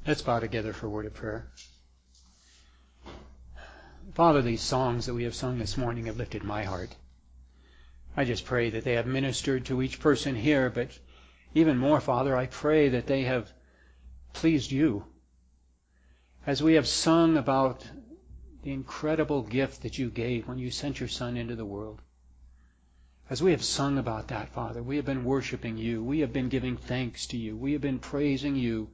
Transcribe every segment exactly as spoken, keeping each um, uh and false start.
Let's bow together for a word of prayer. Father, these songs that we have sung this morning have lifted my heart. I just pray that they have ministered to each person here, but even more, Father, I pray that they have pleased you. As we have sung about the incredible gift that you gave when you sent your Son into the world. As we have sung about that, Father, we have been worshiping you. We have been giving thanks to you. We have been praising you.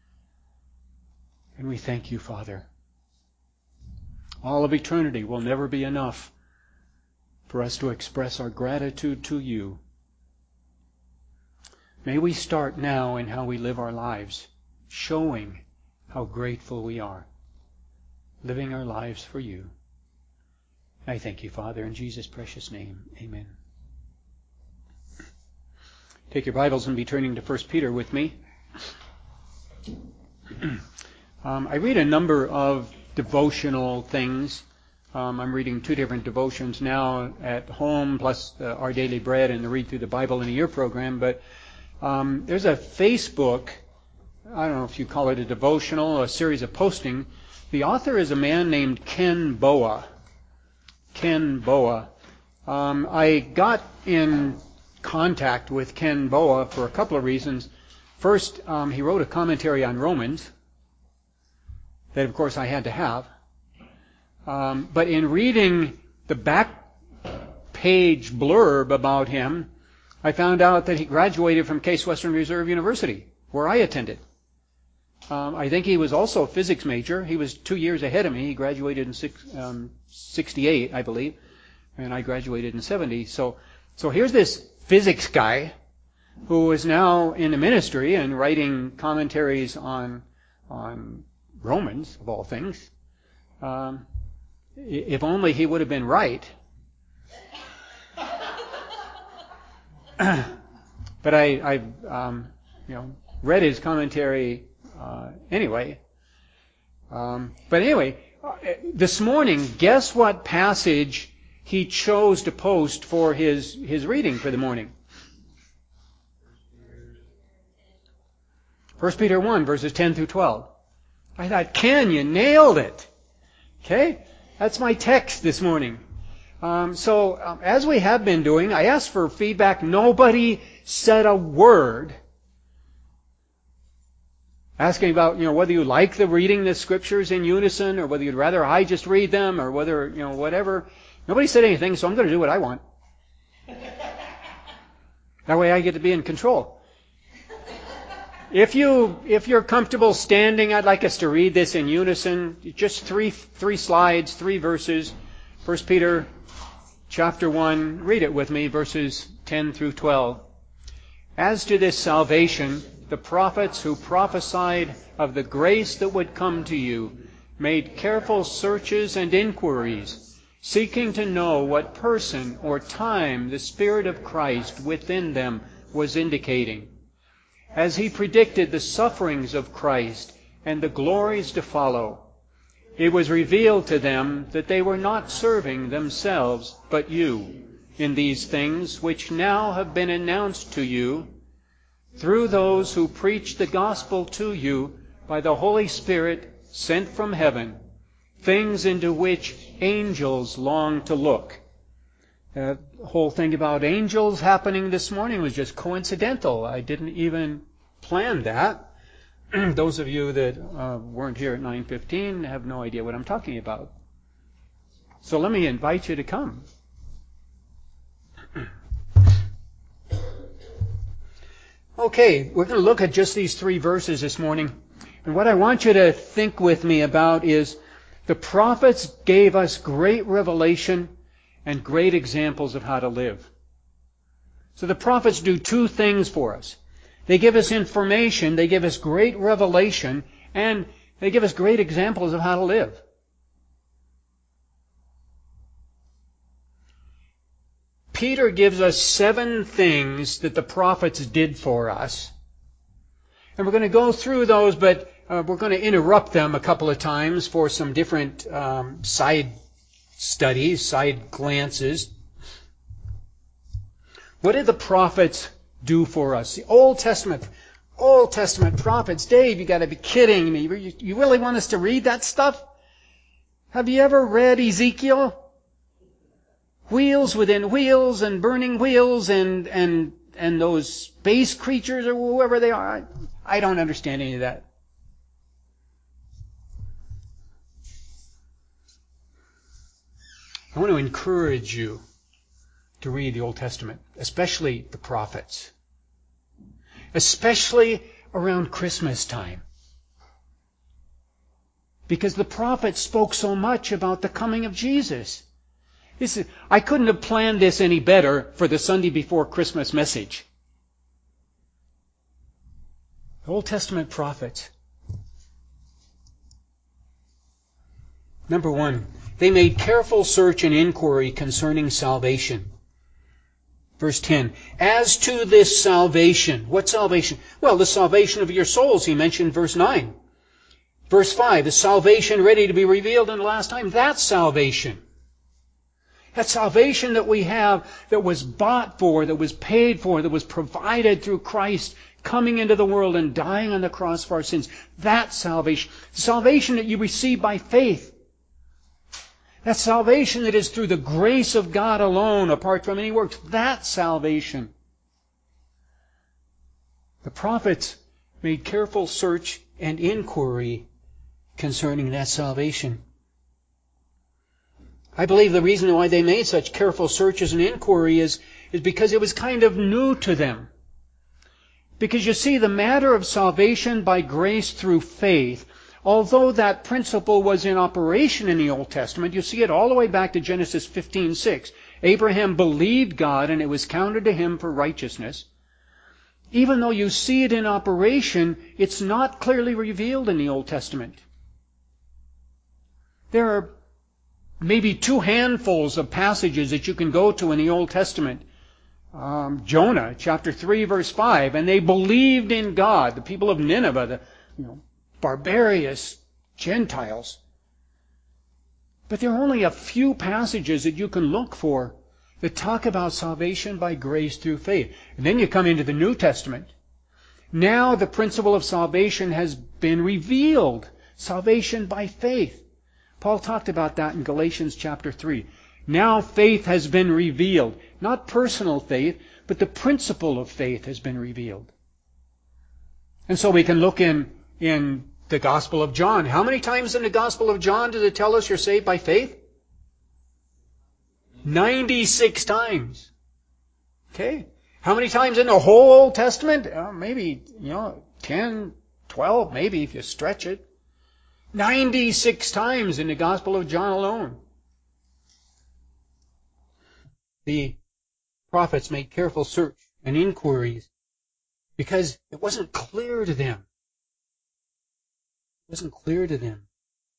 And we thank you, Father. All of eternity will never be enough for us to express our gratitude to you. May we start now in how we live our lives, showing how grateful we are, living our lives for you. I thank you, Father, in Jesus' precious name. Amen. Take your Bibles and be turning to First Peter with me. Um, I read a number of devotional things. Um, I'm reading two different devotions now at home, plus uh, Our Daily Bread and the Read Through the Bible in a Year program. But um, there's a Facebook, I don't know if you call it a devotional, a series of posting. The author is a man named Ken Boa. Ken Boa. Um, I got in contact with Ken Boa for a couple of reasons. First, um, he wrote a commentary on Romans that, of course, I had to have. Um, but in reading the back page blurb about him, I found out that he graduated from Case Western Reserve University, where I attended. Um, I think he was also a physics major. He was two years ahead of me. He graduated in six, um, sixty-eight, I believe, and I graduated in seventy. So, so here's this physics guy who is now in the ministry and writing commentaries on on Romans, of all things. Um, if only he would have been right. But I, I um, you know, read his commentary uh, anyway. Um, but anyway, this morning, guess what passage he chose to post for his, his reading for the morning? First Peter one, verses ten through twelve. I thought, Ken, you nailed it. Okay? That's my text this morning. Um, so, um, as we have been doing, I asked for feedback. Nobody said a word asking about, you know, whether you like the reading the scriptures in unison or whether you'd rather I just read them or whether, you know, whatever. Nobody said anything, so I'm going to do what I want. That way I get to be in control. If you, if you're comfortable standing, I'd like us to read this in unison. Just three, three slides, three verses. First Peter chapter one, read it with me, verses ten through twelve. As to this salvation, the prophets who prophesied of the grace that would come to you made careful searches and inquiries, seeking to know what person or time the Spirit of Christ within them was indicating, as he predicted the sufferings of Christ and the glories to follow. It was revealed to them that they were not serving themselves, but you, in these things which now have been announced to you through those who preach the gospel to you by the Holy Spirit sent from heaven, things into which angels long to look. The whole thing about angels happening this morning was just coincidental. I didn't even plan that. Those of you that uh, weren't here at nine fifteen have no idea what I'm talking about. So let me invite you to come. Okay, we're going to look at just these three verses this morning. And what I want you to think with me about is the prophets gave us great revelation and great examples of how to live. So the prophets do two things for us. They give us information, they give us great revelation, and they give us great examples of how to live. Peter gives us seven things that the prophets did for us. And we're going to go through those, but uh, we're going to interrupt them a couple of times for some different um, side studies, side glances. What did the prophets do for us? The Old Testament, Old Testament prophets. Dave, you got to be kidding me. You, you really want us to read that stuff? Have you ever read Ezekiel? Wheels within wheels and burning wheels and and and those space creatures or whoever they are. I, I don't understand any of that. I want to encourage you to read the Old Testament, especially the prophets. Especially around Christmas time. Because the prophets spoke so much about the coming of Jesus. This is, I couldn't have planned this any better for the Sunday before Christmas message. The Old Testament prophets. Number one, they made careful search and inquiry concerning salvation. Verse ten, as to this salvation. What salvation? Well, the salvation of your souls, he mentioned verse nine. Verse five, the salvation ready to be revealed in the last time. That's salvation. That salvation that we have, that was bought for, that was paid for, that was provided through Christ coming into the world and dying on the cross for our sins. That salvation. Salvation that you receive by faith. That salvation that is through the grace of God alone, apart from any works. That salvation. The prophets made careful search and inquiry concerning that salvation. I believe the reason why they made such careful searches and inquiry is, is because it was kind of new to them. Because you see, the matter of salvation by grace through faith, although that principle was in operation in the Old Testament, you see it all the way back to Genesis fifteen six. Abraham believed God and it was counted to him for righteousness. Even though you see it in operation, it's not clearly revealed in the Old Testament. There are maybe two handfuls of passages that you can go to in the Old Testament. Um, Jonah, chapter three, verse five, and they believed in God, the people of Nineveh, the you know, barbarous Gentiles. But there are only a few passages that you can look for that talk about salvation by grace through faith. And then you come into the New Testament. Now the principle of salvation has been revealed. Salvation by faith. Paul talked about that in Galatians chapter three. Now faith has been revealed. Not personal faith, but the principle of faith has been revealed. And so we can look in, in the Gospel of John. How many times in the Gospel of John does it tell us you're saved by faith? ninety-six times. Okay. How many times in the whole Old Testament? Uh, maybe, you know, ten, twelve, maybe if you stretch it. ninety-six times in the Gospel of John alone. The prophets made careful search and inquiries because it wasn't clear to them. It wasn't clear to them.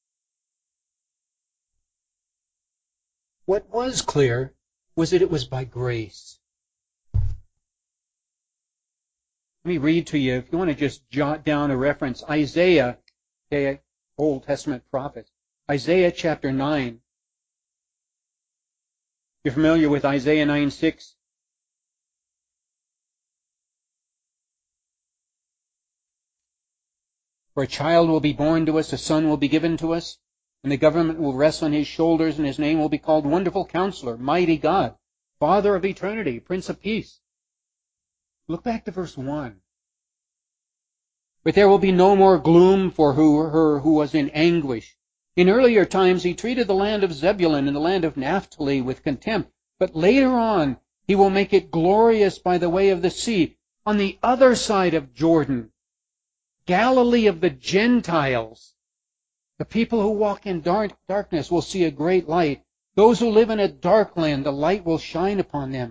What was clear was that it was by grace. Let me read to you, if you want to just jot down a reference, Isaiah, okay, Old Testament prophet, Isaiah chapter nine. You're familiar with Isaiah nine six? For a child will be born to us, a son will be given to us, and the government will rest on his shoulders, and his name will be called Wonderful Counselor, Mighty God, Father of Eternity, Prince of Peace. Look back to verse one. But there will be no more gloom for who, her who was in anguish. In earlier times he treated the land of Zebulun and the land of Naphtali with contempt, but later on he will make it glorious by the way of the sea, on the other side of Jordan, Galilee of the Gentiles. The people who walk in dark darkness will see a great light. Those who live in a dark land, the light will shine upon them.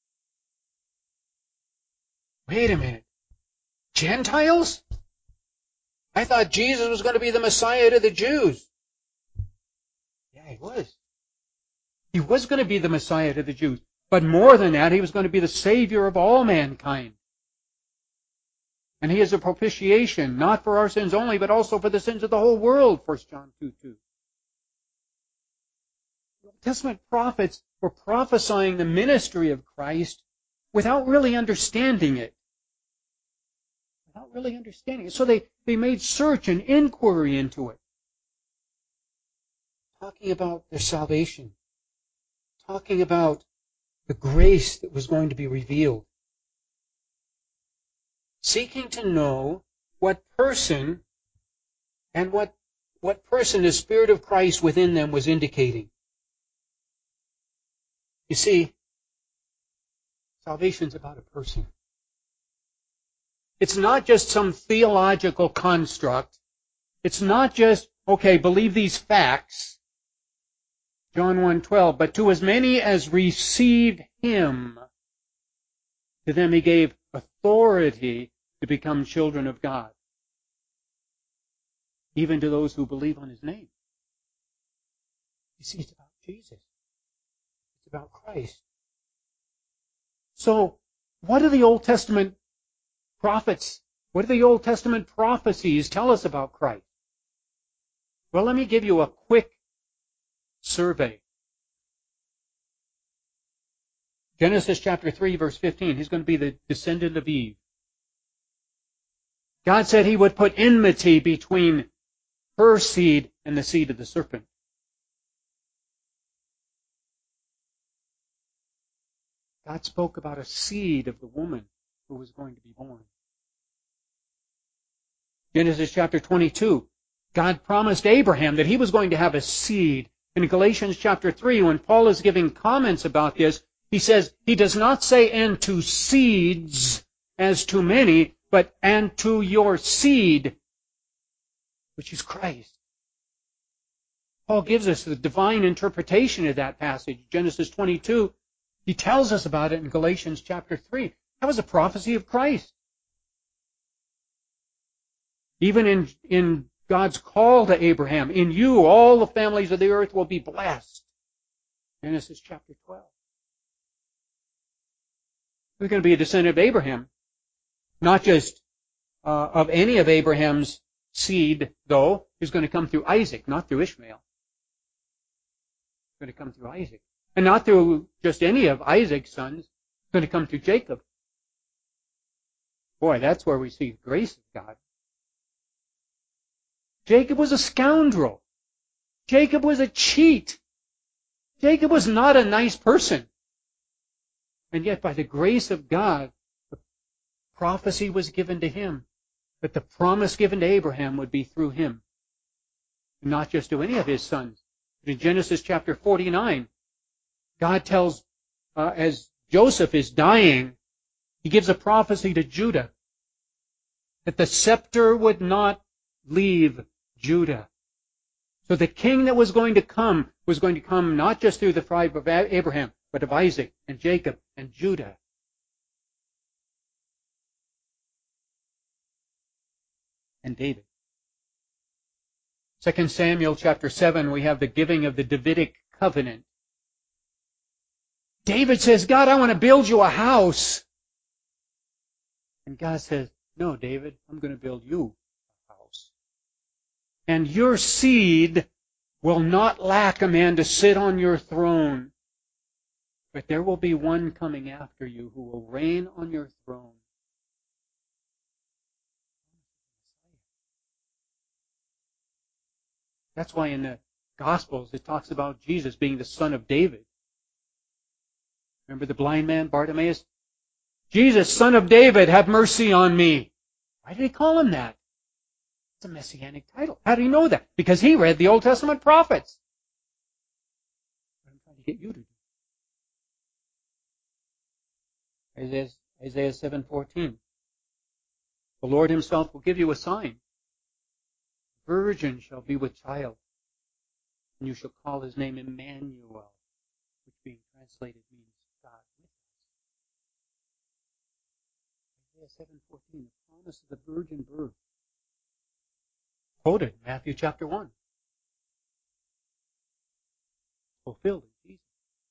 Wait a minute. Gentiles? I thought Jesus was going to be the Messiah to the Jews. Yeah, he was. He was going to be the Messiah to the Jews. But more than that, he was going to be the Savior of all mankind. And he is a propitiation, not for our sins only, but also for the sins of the whole world, First John two two. The Old Testament prophets were prophesying the ministry of Christ without really understanding it. without really understanding it. So they, they made search and inquiry into it. Talking about their salvation. Talking about the grace that was going to be revealed. Seeking to know what person and what, what person the Spirit of Christ within them was indicating. You see, salvation is about a person. It's not just some theological construct. It's not just, okay, believe these facts. John one twelve, but to as many as received Him, to them He gave authority to become children of God. Even to those who believe on His name. You see, it's about Jesus. It's about Christ. So, what do the Old Testament prophets, what do the Old Testament prophecies tell us about Christ? Well, let me give you a quick survey. Genesis chapter three, verse fifteen. He's going to be the descendant of Eve. God said He would put enmity between her seed and the seed of the serpent. God spoke about a seed of the woman who was going to be born. Genesis chapter twenty-two. God promised Abraham that he was going to have a seed. In Galatians chapter three, when Paul is giving comments about this, he says, he does not say, and to seeds as to many, but and to your seed, which is Christ. Paul gives us the divine interpretation of that passage. Genesis twenty-two, he tells us about it in Galatians chapter three. That was a prophecy of Christ. Even in, in God's call to Abraham, in you all the families of the earth will be blessed. Genesis chapter twelve. We're going to be a descendant of Abraham. Not just uh, of any of Abraham's seed, though. He's going to come through Isaac, not through Ishmael. He's going to come through Isaac. And not through just any of Isaac's sons. He's going to come through Jacob. Boy, that's where we see the grace of God. Jacob was a scoundrel. Jacob was a cheat. Jacob was not a nice person. And yet, by the grace of God, the prophecy was given to him that the promise given to Abraham would be through him. Not just to any of his sons. But in Genesis chapter forty-nine, God tells, uh, as Joseph is dying, He gives a prophecy to Judah that the scepter would not leave Judah. So the king that was going to come was going to come not just through the tribe of Abraham, but of Isaac and Jacob and Judah. And David. Second Samuel chapter seven, we have the giving of the Davidic covenant. David says, God, I want to build you a house. And God says, no, David, I'm going to build you a house. And your seed will not lack a man to sit on your throne. But there will be one coming after you who will reign on your throne. That's why in the Gospels it talks about Jesus being the son of David. Remember the blind man, Bartimaeus? Jesus, son of David, have mercy on me. Why did he call him that? It's a messianic title. How do you know that? Because he read the Old Testament prophets. What I'm trying to get you to do. Isaiah, Isaiah seven fourteen. The Lord himself will give you a sign. A virgin shall be with child, and you shall call his name Emmanuel, which being translated means God with us. Isaiah seven fourteen, the promise of the virgin birth. Quoted in Matthew chapter one. Fulfilled in Jesus.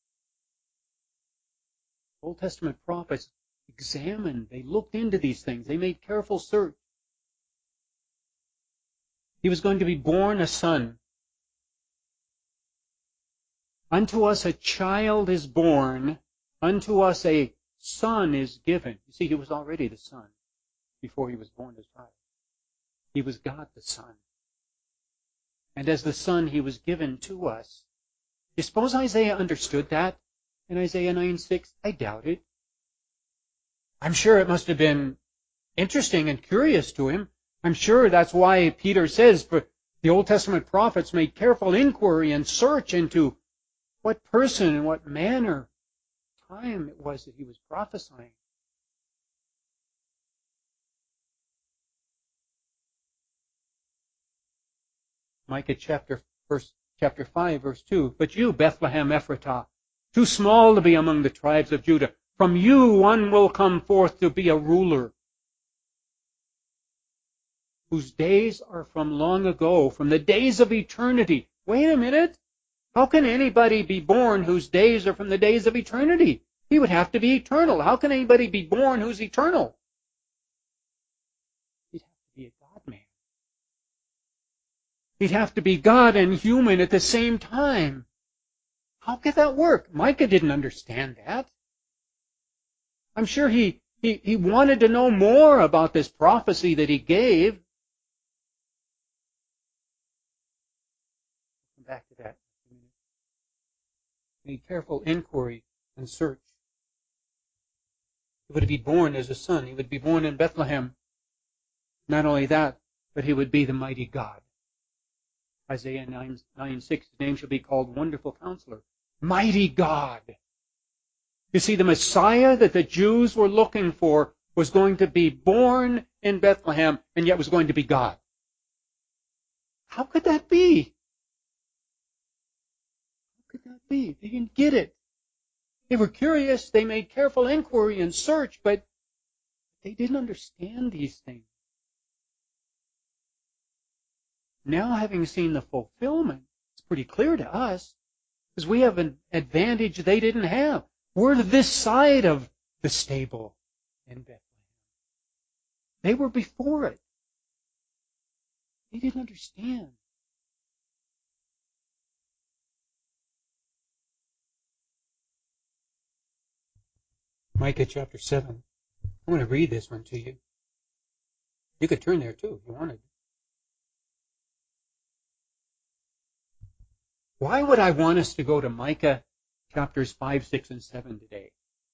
Old Testament prophets examined, they looked into these things, they made careful search. He was going to be born a son. Unto us a child is born, unto us a son is given. You see, he was already the son. before he was born as child. He was God the Son. And as the Son, he was given to us. You suppose Isaiah understood that in Isaiah nine six? I doubt it. I'm sure it must have been interesting and curious to him. I'm sure that's why Peter says, for the Old Testament prophets made careful inquiry and search into what person and what manner, time it was that he was prophesying. Micah chapter, verse, chapter five, verse two. But you, Bethlehem Ephratah, too small to be among the tribes of Judah, from you one will come forth to be a ruler, whose days are from long ago, from the days of eternity. Wait a minute. How can anybody be born whose days are from the days of eternity? He would have to be eternal. How can anybody be born who's eternal? He'd have to be a God-man. He'd have to be God and human at the same time. How could that work? Micah didn't understand that. I'm sure he, he, he wanted to know more about this prophecy that he gave. Come back to that. Made careful inquiry and search. He would be born as a son. He would be born in Bethlehem. Not only that, but he would be the mighty God. Isaiah nine six, his name shall be called Wonderful Counselor. Mighty God. You see, the Messiah that the Jews were looking for was going to be born in Bethlehem and yet was going to be God. How could that be? How could that be? They didn't get it. They were curious. They made careful inquiry and search, but they didn't understand these things. Now, having seen the fulfillment, it's pretty clear to us, because we have an advantage they didn't have. We're this side of the stable in Bethlehem. They were before it. They didn't understand. Micah chapter seven. I want to read this one to you. You could turn there too if you wanted. Why would I want us to go to Micah chapters five, six, and seven today?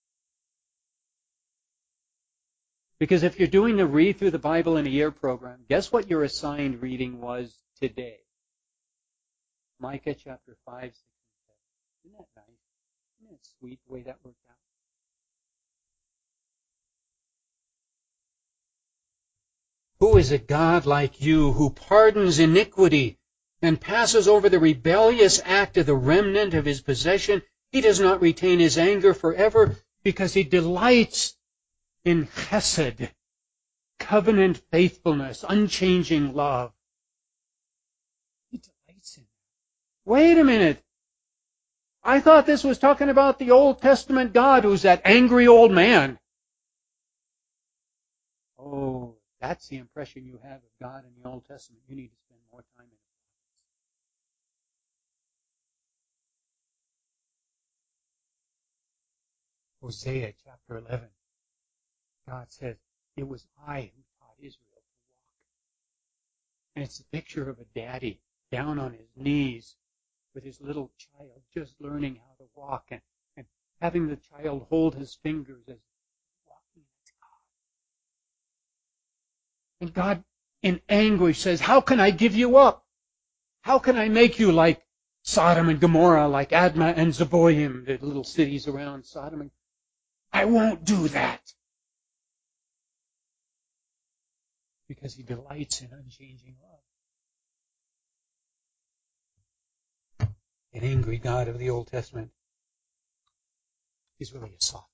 Because if you're doing the Read Through the Bible in a Year program, guess what your assigned reading was today? Micah chapter five, six, and seven. Isn't that nice? Isn't that sweet the way that worked out? Who is a God like you who pardons iniquity and passes over the rebellious act of the remnant of his possession? He does not retain his anger forever because he delights in chesed, covenant faithfulness, unchanging love. He delights in it. Wait a minute. I thought this was talking about the Old Testament God who's that angry old man. Oh, that's the impression you have of God in the Old Testament. You need to spend more time in it. Hosea chapter eleven. God says, it was I who taught Israel to walk. And it's a picture of a daddy down on his knees with his little child just learning how to walk and, and having the child hold his fingers as walking with God. And God, in anguish, says, how can I give you up? How can I make you like Sodom and Gomorrah, like Admah and Zeboim, the little cities around Sodom? And I won't do that. Because he delights in unchanging love. An angry God of the Old Testament is really a softy.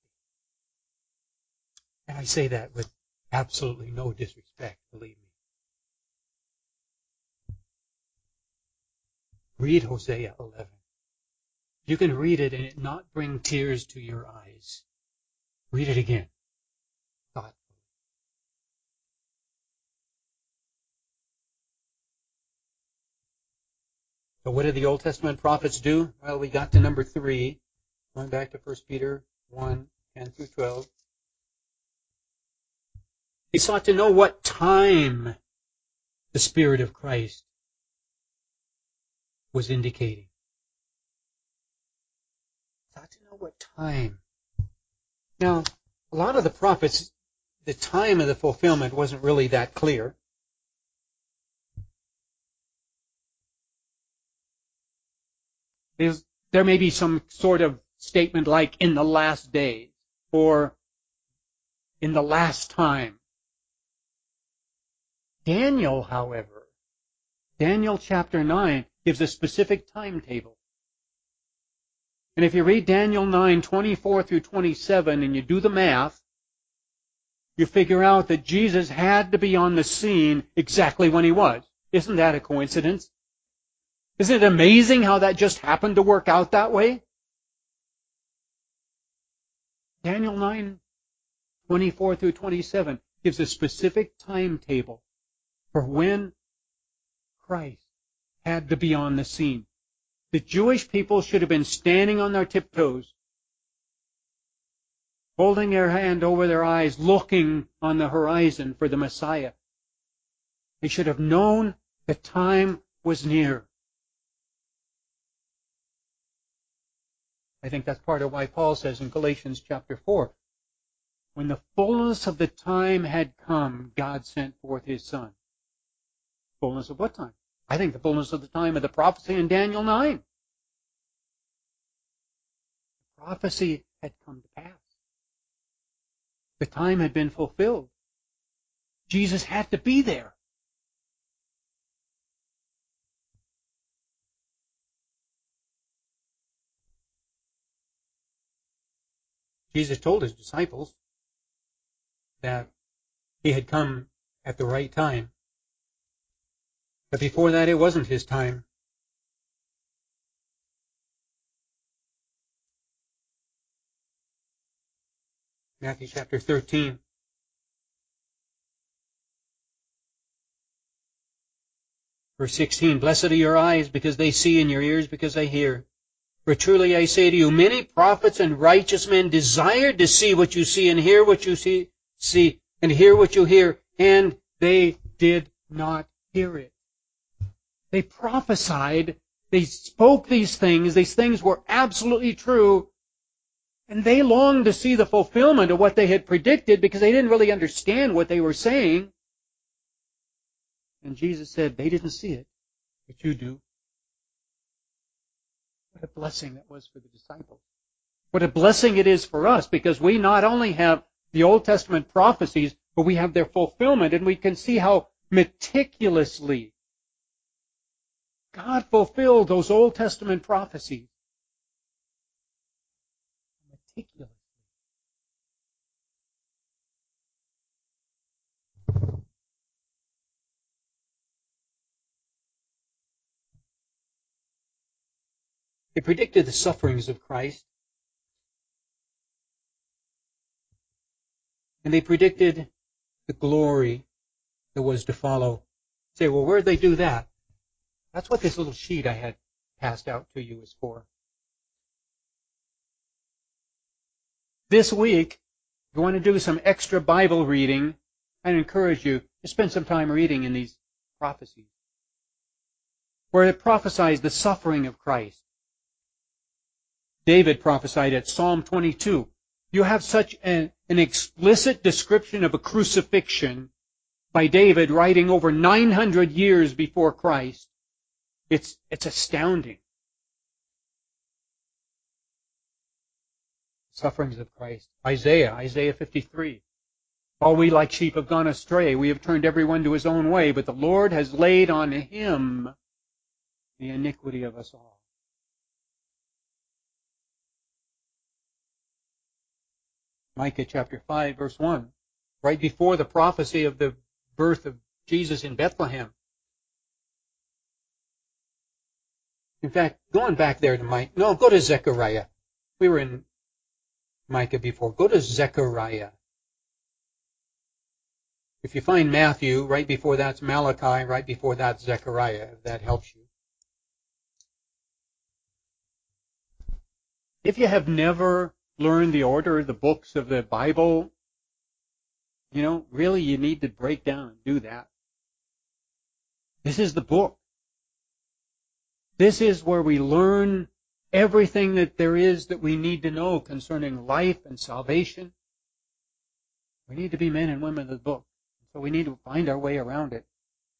And I say that with absolutely no disrespect, believe me. Read Hosea eleven. You can read it and it not bring tears to your eyes. Read it again. Thoughtfully. So what did the Old Testament prophets do? Well, we got to number three. Going back to First Peter one, ten through twelve. He sought to know what time the Spirit of Christ was indicating. He sought to know what time. Now, a lot of the prophets, the time of the fulfillment wasn't really that clear. There's, there may be some sort of statement like, in the last days, or in the last time. Daniel, however, Daniel chapter nine gives a specific timetable. And if you read Daniel nine, twenty-four through twenty-seven, and you do the math, you figure out that Jesus had to be on the scene exactly when he was. Isn't that a coincidence? Isn't it amazing how that just happened to work out that way? Daniel nine, twenty-four through twenty-seven gives a specific timetable for when Christ had to be on the scene. The Jewish people should have been standing on their tiptoes, holding their hand over their eyes, looking on the horizon for the Messiah. They should have known the time was near. I think that's part of why Paul says in Galatians chapter four, when the fullness of the time had come, God sent forth His Son. Fullness of what time? I think the fullness of the time of the prophecy in Daniel nine. The prophecy had come to pass. The time had been fulfilled. Jesus had to be there. Jesus told His disciples that He had come at the right time. But before that, it wasn't His time. Matthew chapter thirteen. Verse sixteen, blessed are your eyes because they see, and your ears because they hear. For truly I say to you, many prophets and righteous men desired to see what you see and hear what you see, see and hear what you hear, and they did not hear it. They prophesied, they spoke these things, these things were absolutely true, and they longed to see the fulfillment of what they had predicted because they didn't really understand what they were saying. And Jesus said, they didn't see it, but you do. What a blessing that was for the disciples. What a blessing it is for us, because we not only have the Old Testament prophecies, but we have their fulfillment, and we can see how meticulously God fulfilled those Old Testament prophecies. Meticulously. They predicted the sufferings of Christ. And they predicted the glory that was to follow. Say, well, where'd they do that? That's what this little sheet I had passed out to you is for. This week, if you want to do some extra Bible reading, I'd encourage you to spend some time reading in these prophecies, where it prophesies the suffering of Christ. David prophesied at Psalm twenty-two. You have such an, an explicit description of a crucifixion by David writing over nine hundred years before Christ. It's, it's astounding. Sufferings of Christ. Isaiah, Isaiah fifty-three. All we like sheep have gone astray. We have turned everyone to his own way, but the Lord has laid on him the iniquity of us all. Micah chapter five, verse one, right before the prophecy of the birth of Jesus in Bethlehem. In fact, going back there to Micah, no, go to Zechariah. We were in Micah before. Go to Zechariah. If you find Matthew, right before that's Malachi, right before that's Zechariah, if that helps you. If you have never learned the order of the books of the Bible, You know, really you need to break down and do that. This is the book. This is where we learn everything that there is that we need to know concerning life and salvation. We need to be men and women of the book. So we need to find our way around it.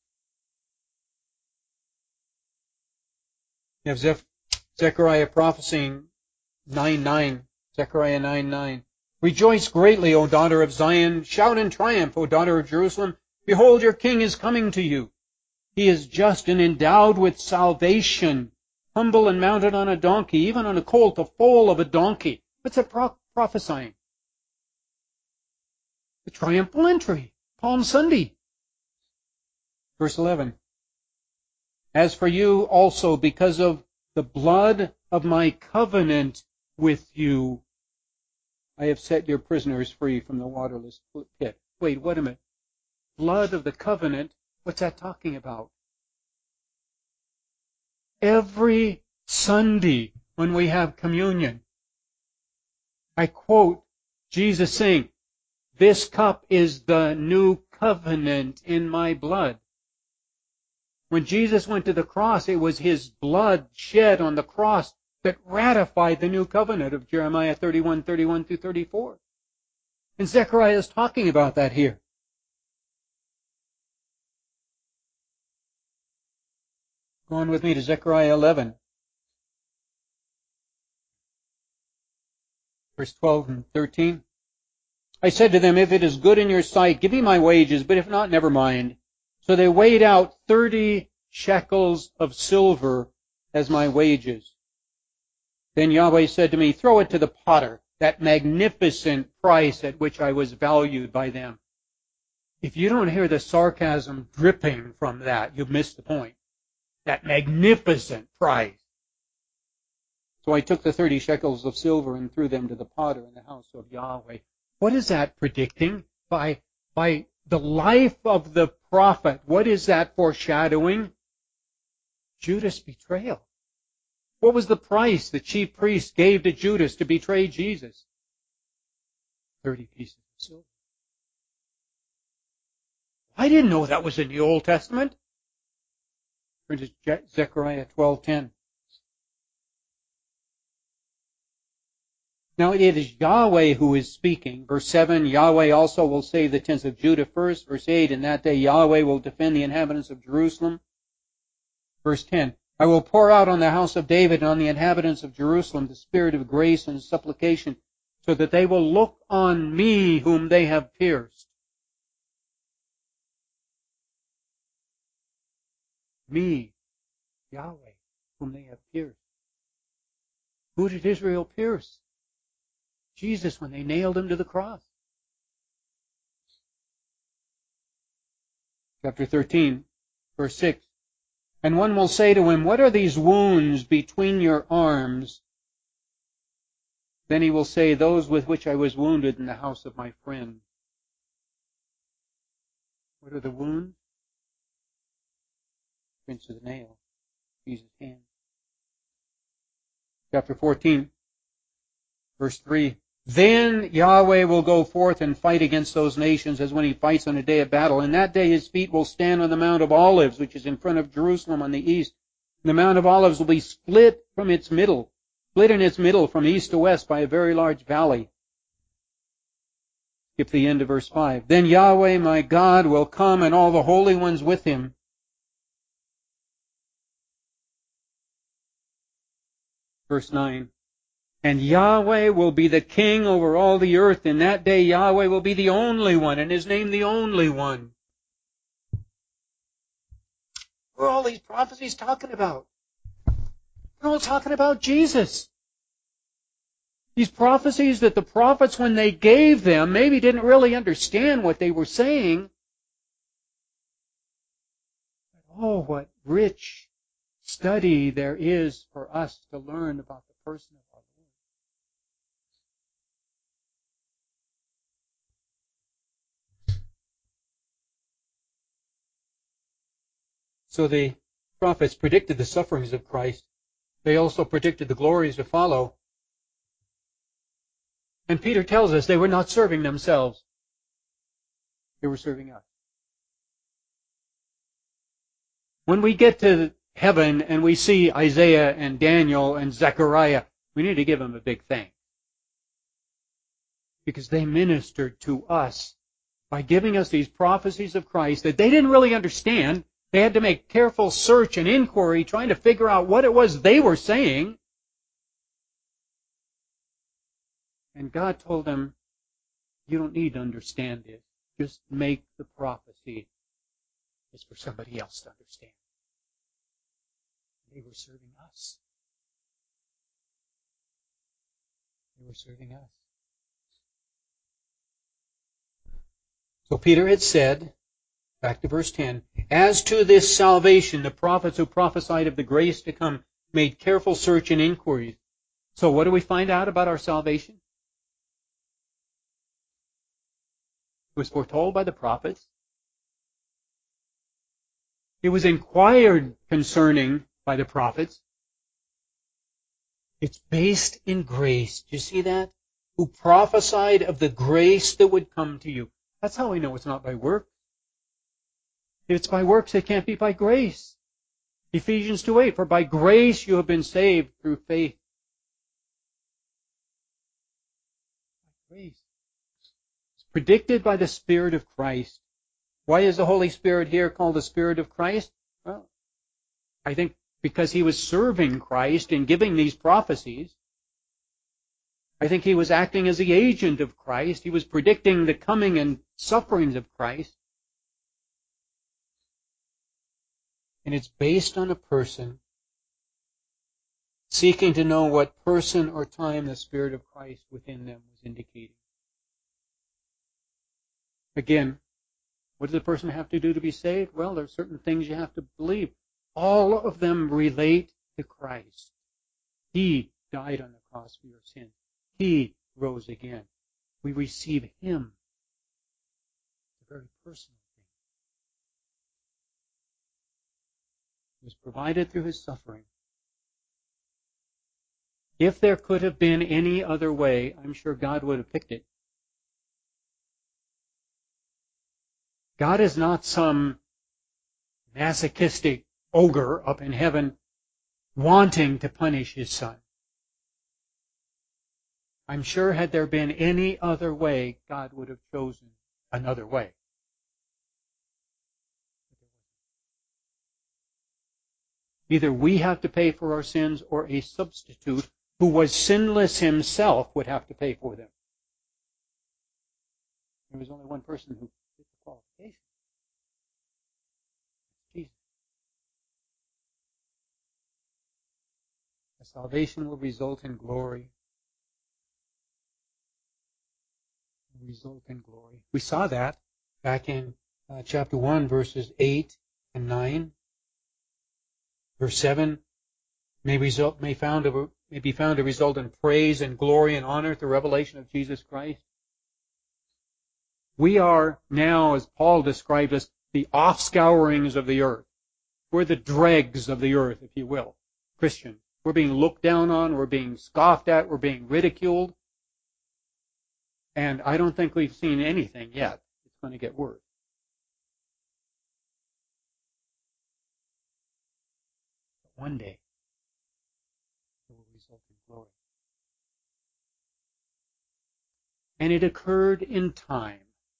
You have Zeph- Zechariah prophesying nine nine. Zechariah nine nine. Rejoice greatly, O daughter of Zion. Shout in triumph, O daughter of Jerusalem. Behold, your king is coming to you. He is just and endowed with salvation, humble and mounted on a donkey, even on a colt, a foal of a donkey. What's it pro- prophesying? The triumphal entry, Palm Sunday. Verse eleven. As for you also, because of the blood of my covenant with you, I have set your prisoners free from the waterless pit. Wait, wait a minute. Blood of the covenant, what's that talking about? Every Sunday when we have communion, I quote Jesus saying, this cup is the new covenant in my blood. When Jesus went to the cross, it was his blood shed on the cross that ratified the new covenant of Jeremiah thirty-one, thirty-one through thirty-four. And Zechariah is talking about that here. Go on with me to Zechariah eleven. Verse twelve and thirteen. I said to them, if it is good in your sight, give me my wages, but if not, never mind. So they weighed out thirty shekels of silver as my wages. Then Yahweh said to me, throw it to the potter, that magnificent price at which I was valued by them. If you don't hear the sarcasm dripping from that, you've missed the point. That magnificent price. So I took the thirty shekels of silver and threw them to the potter in the house of Yahweh. What is that predicting? By, by the life of the prophet, what is that foreshadowing? Judas' betrayal. What was the price the chief priest gave to Judas to betray Jesus? Thirty pieces of silver. I didn't know that was in the Old Testament. Turn to Zechariah twelve ten. Now it is Yahweh who is speaking. Verse seven, Yahweh also will save the tents of Judah first. Verse eight, in that day Yahweh will defend the inhabitants of Jerusalem. Verse ten, I will pour out on the house of David and on the inhabitants of Jerusalem the spirit of grace and supplication, so that they will look on me whom they have pierced. Me, Yahweh, whom they have pierced. Who did Israel pierce? Jesus, when they nailed him to the cross. Chapter thirteen, verse six. And one will say to him, what are these wounds between your arms? Then he will say, those with which I was wounded in the house of my friend. What are the wounds? Prints of the nail. Jesus' hand. Chapter fourteen, verse three. Then Yahweh will go forth and fight against those nations as when he fights on a day of battle. In that day his feet will stand on the Mount of Olives, which is in front of Jerusalem on the east. And the Mount of Olives will be split from its middle, split in its middle from east to west by a very large valley. Skip the end of verse five. Then Yahweh my God will come and all the holy ones with him. Verse nine. And Yahweh will be the king over all the earth. In that day Yahweh will be the only one, and his name the only one. What are all these prophecies talking about? They're all talking about Jesus. These prophecies that the prophets, when they gave them, maybe didn't really understand what they were saying. Oh, what rich study there is for us to learn about the person of our Lord. So the prophets predicted the sufferings of Christ. They also predicted the glories to follow. And Peter tells us they were not serving themselves. They were serving us. When we get to heaven and we see Isaiah and Daniel and Zechariah, we need to give them a big thanks. Because they ministered to us by giving us these prophecies of Christ that they didn't really understand. They had to make careful search and inquiry trying to figure out what it was they were saying. And God told them, you don't need to understand it. Just make the prophecy. It's for somebody else to understand. They were serving us. They were serving us. So Peter had said, back to verse ten, as to this salvation, the prophets who prophesied of the grace to come made careful search and inquiries. So what do we find out about our salvation? It was foretold by the prophets. It was inquired concerning by the prophets. It's based in grace. Do you see that? Who prophesied of the grace that would come to you. That's how we know it's not by works. If it's by works, it can't be by grace. Ephesians two eight, for by grace you have been saved through faith. By grace. It's predicted by the Spirit of Christ. Why is the Holy Spirit here called the Spirit of Christ? Well, I think because he was serving Christ in giving these prophecies. I think he was acting as the agent of Christ. He was predicting the coming and sufferings of Christ. And it's based on a person seeking to know what person or time the Spirit of Christ within them was indicating. Again, what does a person have to do to be saved? Well, there are certain things you have to believe. All of them relate to Christ. He died on the cross for your sins. He rose again. We receive Him. It's a very personal thing. It was provided through His suffering. If there could have been any other way, I'm sure God would have picked it. God is not some masochistic ogre up in heaven wanting to punish His Son. I'm sure had there been any other way, God would have chosen another way. Either we have to pay for our sins or a substitute who was sinless himself would have to pay for them. There was only one person who fit the qualification. Jesus. The salvation will result in glory. Will result in glory. We saw that back in uh, chapter one, verses eight and nine. Verse seven may result may found a, may be found to result in praise and glory and honor at the revelation of Jesus Christ. We are now, as Paul described us, the offscourings of the earth. We're the dregs of the earth, if you will, Christian. We're being looked down on, we're being scoffed at, we're being ridiculed. And I don't think we've seen anything yet. It's going to get worse. But one day, it will result in glory. And it occurred in time.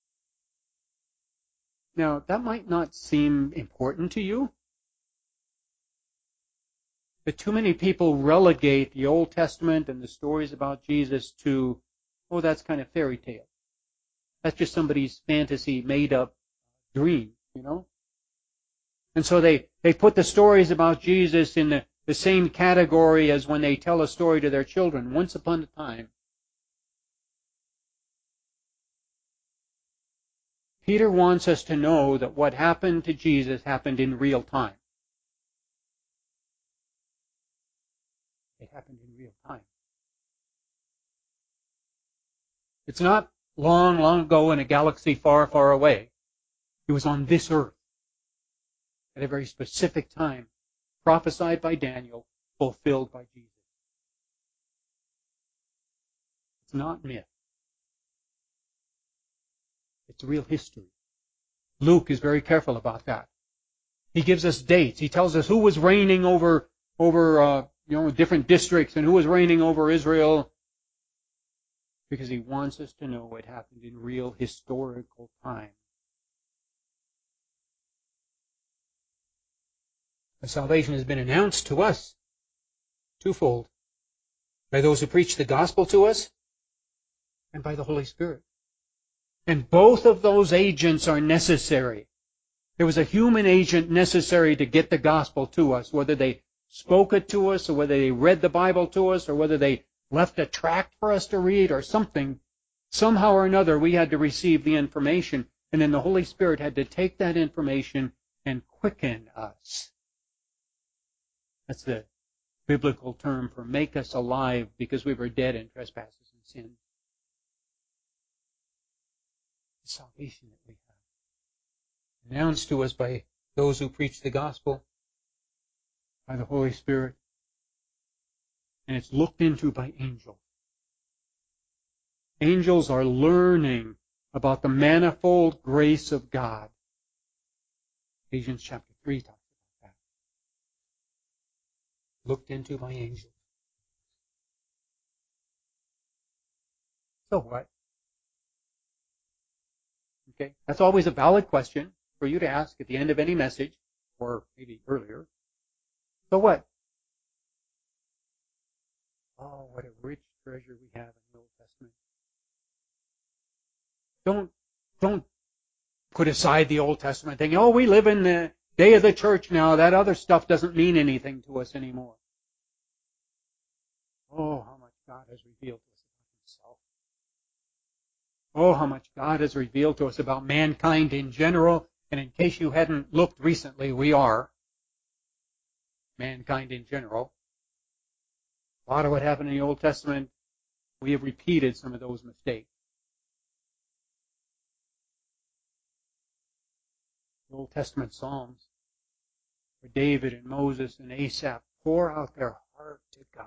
Now, that might not seem important to you, but too many people relegate the Old Testament and the stories about Jesus to, oh, that's kind of fairy tale. That's just somebody's fantasy, made-up dream, you know? And so they, they put the stories about Jesus in the, the same category as when they tell a story to their children. Once upon a time, Peter wants us to know that what happened to Jesus happened in real time. It happened in real time. It's not long, long ago in a galaxy far, far away. It was on this earth at a very specific time, prophesied by Daniel, fulfilled by Jesus. It's not myth. It's real history. Luke is very careful about that. He gives us dates. He tells us who was reigning over, over uh, you know, different districts and who was reigning over Israel, because he wants us to know what happened in real historical time. The salvation has been announced to us twofold: by those who preach the gospel to us and by the Holy Spirit. And both of those agents are necessary. There was a human agent necessary to get the gospel to us, whether they spoke it to us or whether they read the Bible to us or whether they left a tract for us to read or something. Somehow or another we had to receive the information, and then the Holy Spirit had to take that information and quicken us. That's the biblical term for make us alive, because we were dead in trespasses and sins. The salvation that we have, announced to us by those who preach the gospel, by the Holy Spirit, and it's looked into by angels. Angels are learning about the manifold grace of God. Ephesians chapter three talks about that. Looked into by angels. So what? Okay, that's always a valid question for you to ask at the end of any message, or maybe earlier. So what? Oh, what a rich treasure we have in the Old Testament. Don't, don't put aside the Old Testament thing. Oh, we live in the day of the church now. That other stuff doesn't mean anything to us anymore. Oh, how much God has revealed to us about Himself. Oh, how much God has revealed to us about mankind in general. And in case you hadn't looked recently, we are mankind in general. A lot of what happened in the Old Testament, we have repeated some of those mistakes. The Old Testament Psalms, where David and Moses and Asaph pour out their heart to God.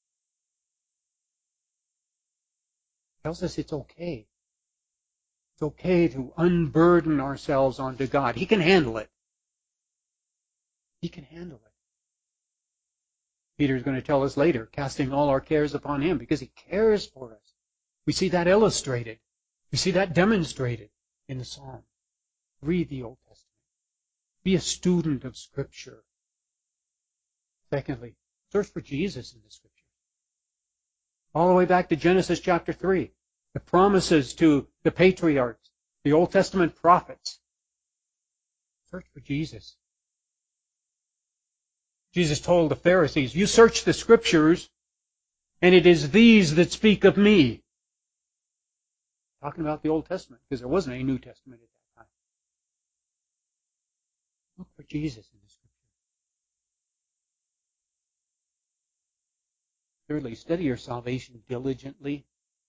Tells us it's okay. It's okay to unburden ourselves onto God. He can handle it. He can handle it. Peter's going to tell us later, casting all our cares upon Him, because He cares for us. We see that illustrated. We see that demonstrated in the Psalm. Read the Old Testament. Be a student of Scripture. Secondly, search for Jesus in the Scripture. All the way back to Genesis chapter three. The promises to the patriarchs, the Old Testament prophets. Search for Jesus. Jesus told the Pharisees, you search the Scriptures, and it is these that speak of me. Talking about the Old Testament, because there wasn't any New Testament at that time. Look for Jesus in the Scripture. Thirdly, study your salvation diligently.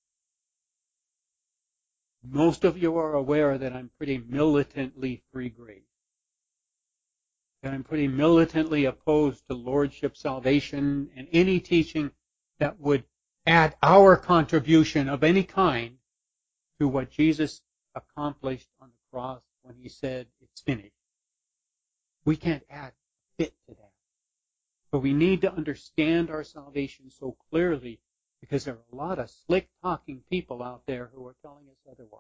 Most of you are aware that I'm pretty militantly free grace. That I'm pretty militantly opposed to lordship salvation and any teaching that would add our contribution of any kind to what Jesus accomplished on the cross when He said, it's finished. We can't add a bit to that. But we need to understand our salvation so clearly, because there are a lot of slick-talking people out there who are telling us otherwise.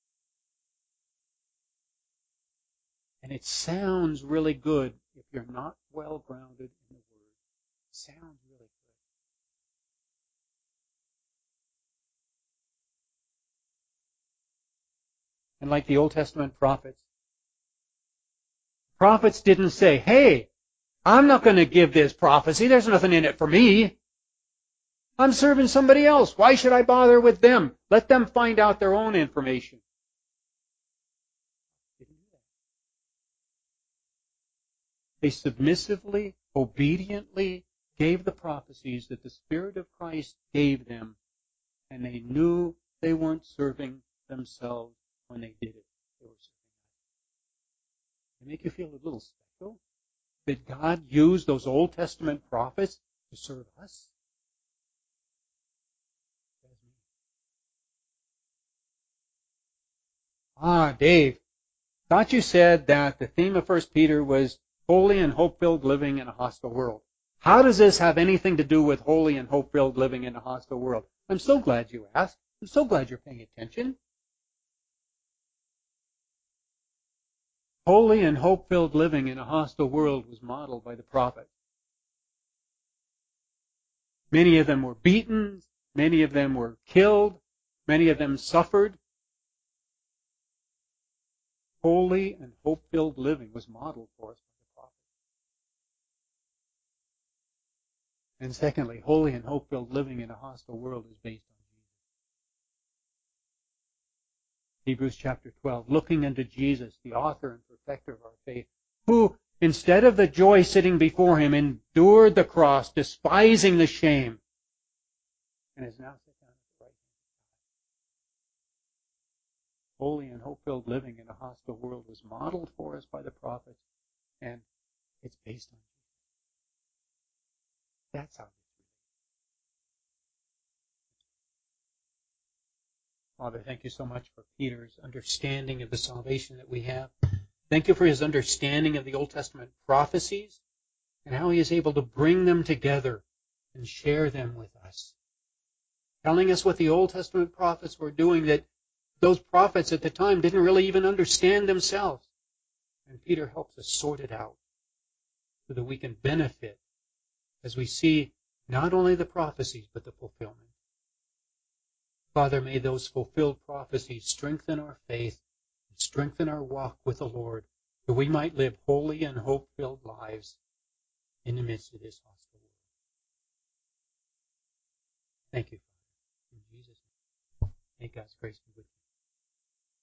And it sounds really good if you're not well grounded in the Word. It sounds really good. And like the Old Testament prophets, prophets didn't say, hey, I'm not going to give this prophecy. There's nothing in it for me. I'm serving somebody else. Why should I bother with them? Let them find out their own information. They submissively, obediently gave the prophecies that the Spirit of Christ gave them, and they knew they weren't serving themselves when they did it. They were serving God. They make you feel a little special that God used those Old Testament prophets to serve us. Ah, Dave, Thought you said that the theme of First Peter was holy and hope-filled living in a hostile world. How does this have anything to do with holy and hope-filled living in a hostile world? I'm so glad you asked. I'm so glad you're paying attention. Holy and hope-filled living in a hostile world was modeled by the prophets. Many of them were beaten. Many of them were killed. Many of them suffered. Holy and hope-filled living was modeled for us by the prophets. And secondly, holy and hope-filled living in a hostile world is based on Jesus. Hebrews chapter twelve, looking unto Jesus, the author and perfecter of our faith, who, instead of the joy sitting before him, endured the cross, despising the shame, and is now set down at the right hand of God. Holy and hope-filled living in a hostile world was modeled for us by the prophets, and it's based on Jesus. That's how it's really. Father, thank you so much for Peter's understanding of the salvation that we have. Thank you for his understanding of the Old Testament prophecies and how he is able to bring them together and share them with us. Telling us what the Old Testament prophets were doing that those prophets at the time didn't really even understand themselves. And Peter helps us sort it out so that we can benefit as we see not only the prophecies but the fulfillment. Father, may those fulfilled prophecies strengthen our faith, and strengthen our walk with the Lord, that we might live holy and hope-filled lives in the midst of this hostile world. Thank you, Father. In Jesus' name, may God's grace be with you.